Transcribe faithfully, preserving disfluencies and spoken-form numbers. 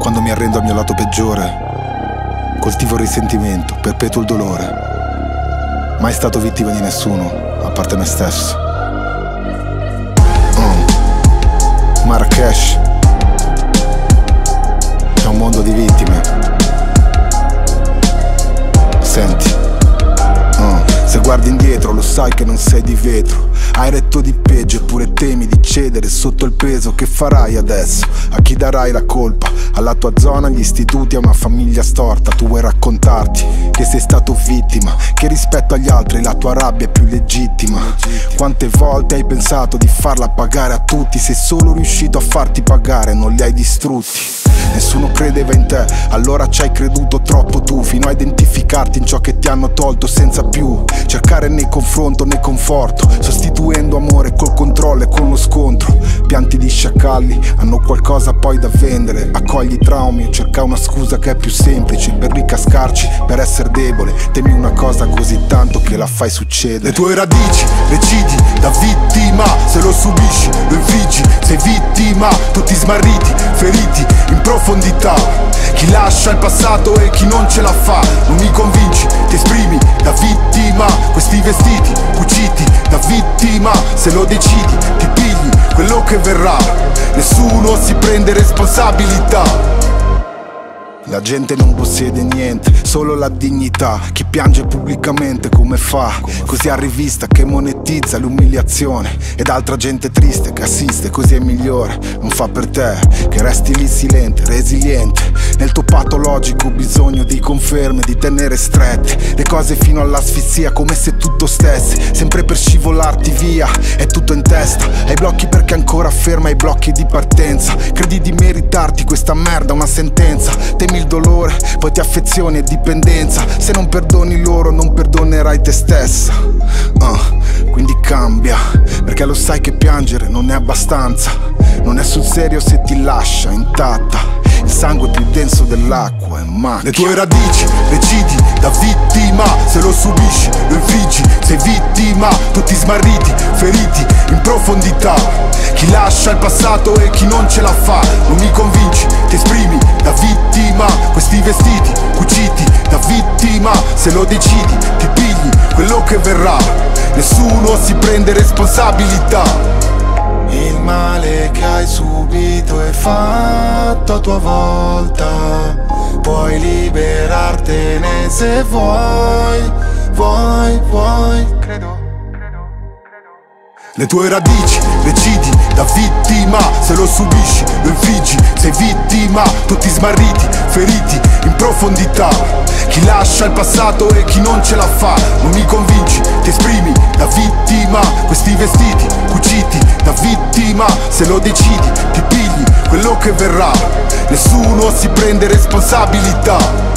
Quando mi arrendo al mio lato peggiore, coltivo il risentimento, perpetuo il dolore. Mai stato vittima di nessuno, a parte me stesso. mm. Marrakesh è un mondo di vittime. Senti, mm. se guardi indietro lo sai che non sei di vetro. Hai retto di peggio eppure temi di cedere sotto il peso. Che farai adesso? A chi darai la colpa? Alla tua zona, agli istituti, a una famiglia storta. Tu vuoi raccontarti che sei stato vittima, che rispetto agli altri la tua rabbia è più legittima. Quante volte hai pensato di farla pagare a tutti? Sei solo riuscito a farti pagare, non li hai distrutti. Nessuno credeva in te, allora ci hai creduto troppo tu, fino a identificarti in ciò che ti hanno tolto senza più cercare né confronto né conforto, sostituendo amore col controllo e con lo scontro. Pianti di sciacalli hanno qualcosa poi da vendere, accogli i traumi o cerca una scusa che è più semplice per ricascarci, per essere debole. Temi una cosa così tanto che la fai succedere. Le tue radici recidi da vittima, se lo subisci lo infliggi, sei vittima. Tutti smarriti, feriti in profondità. Chi lascia il passato e chi non ce la fa. Non mi convinci, ti esprimi da vittima. Questi vestiti cuciti da vittima. Se lo decidi ti pigli quello che verrà. Nessuno si prende responsabilità. La gente non possiede niente, solo la dignità. Chi piange pubblicamente come fa? Così a rivista che monetizza l'umiliazione. Ed altra gente triste che assiste, così è migliore. Non fa per te che resti lì silente, resiliente. Nel tuo patologico bisogno di conferme, di tenere strette le cose fino all'asfissia, come se tutto stesse sempre per scivolarti via. È tutto in testa, hai blocchi perché ancora ferma i blocchi di partenza. Credi di meritarti questa merda, una sentenza. Temi il dolore, poi ti affezioni e dipendenza. Se non perdoni loro non perdonerai te stessa. uh, Quindi cambia, perché lo sai che piangere non è abbastanza. Non è sul serio se ti lascia intatta. Il sangue più denso dell'acqua è macchia. Le tue radici recidi da vittima, se lo subisci lo infliggi, sei vittima. Tutti smarriti, feriti in profondità. Chi lascia il passato e chi non ce la fa. Non mi convinci, ti esprimi da vittima. Questi vestiti cuciti da vittima. Se lo decidi ti pigli quello che verrà. Nessuno si prende responsabilità. Il male che hai subito è fatto a tua volta. Puoi liberartene se vuoi, vuoi, vuoi. Credo. Le tue radici recidi da vittima, se lo subisci lo infliggi, sei vittima. Tutti smarriti, feriti in profondità. Chi lascia il passato e chi non ce la fa. Non mi convinci, ti esprimi da vittima. Questi vestiti cuciti da vittima. Se lo decidi ti pigli quello che verrà. Nessuno si prende responsabilità.